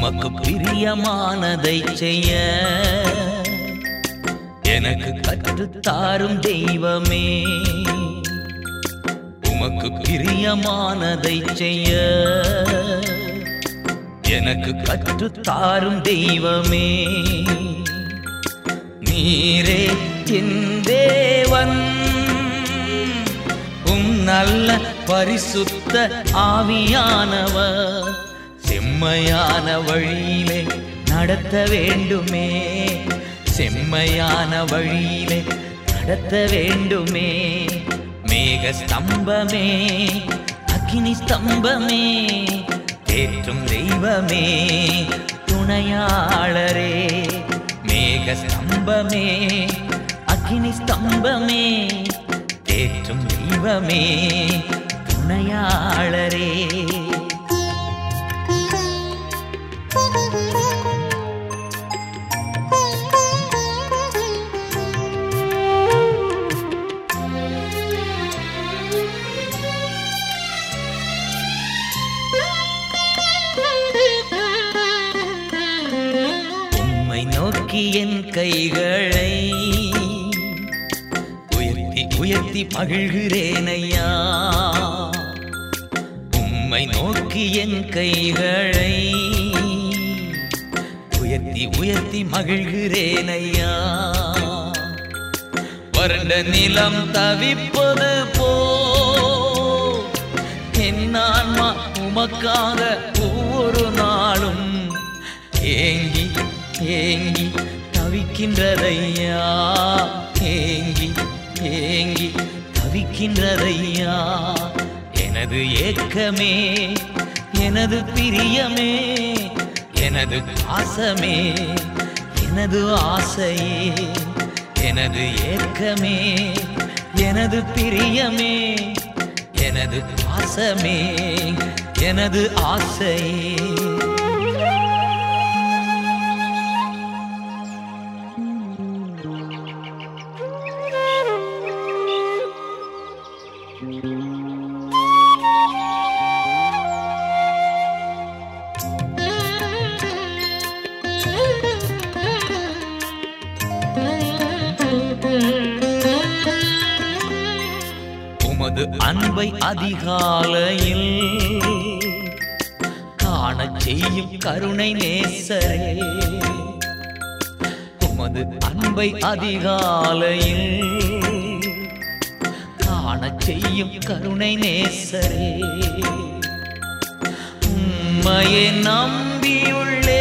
உமக்கு பிரியமானதை செய்ய எனக்கு கற்றுத்தாரும் தெய்வமே. உமக்கு பிரியமானதை செய்ய எனக்கு கற்றுத்தாரும் தெய்வமே. நீரே என் தேவன், நல்ல பரிசுத்த ஆவியானவர் செம்மையான வழியிலே நடத்த வேண்டுமே. செம்மையான வழியிலே நடத்த வேண்டுமே. மேக ஸ்தம்பமே, அக்கினி ஸ்தம்பமே, தேற்றும் தெய்வமே, துணையாளரே. மேக ஸ்தம்பமே, அக்கினி ஸ்தம்பமே, தேற்றும் தெய்வமே, துணையாளரே. உம்மை நோக்கி என் கைகளை உயர்த்தி மகிழ்கிறேன் ஐயா. உம்மை நோக்கி என் கைகளை உயர்த்தி மகிழ்கிறேன் ஐயா. வறண்ட நிலம் தவிப்பது போ என் ஆன்மா உமக்காக ஒவ்வொரு நாளும் ஏங்கி ஏங்கி தவிக்கின்றதையா. ஏங்கி ஏங்கி தவிக்கின்றதையா. எனது ஏக்கமே, எனது பிரியமே, எனது பாசமே, எனது ஆசையே. எனது ஏக்கமே, எனது பிரியமே, எனது பாசமே, எனது ஆசையே. உமது அன்பை அதிகாலையில் காணச் செய்யும் கருணை நேசரே. உமது அன்பை அதிகாலையில் காணச் செய்யும் கருணை நேசரே. உம்மையை நம்பியுள்ளே,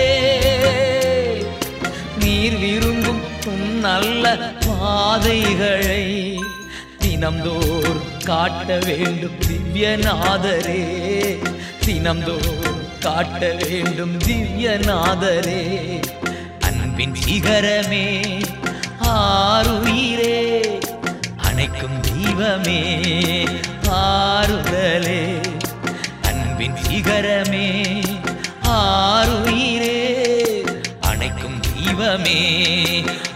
நீர் விரும்பும் நல்ல பாதைகளை தினம்தோறும் காட்ட வேண்டும் திவ்யநாதரே. தினம்தோறும் காட்ட வேண்டும் திவ்யநாதரே. அன்பின் சிகரமே, ஆருயிரே, அணைக்கும் தெய்வமே, ஆறுதலே. அன்பின் சிகரமே, ஆருயிரே, அணைக்கும் தெய்வமே,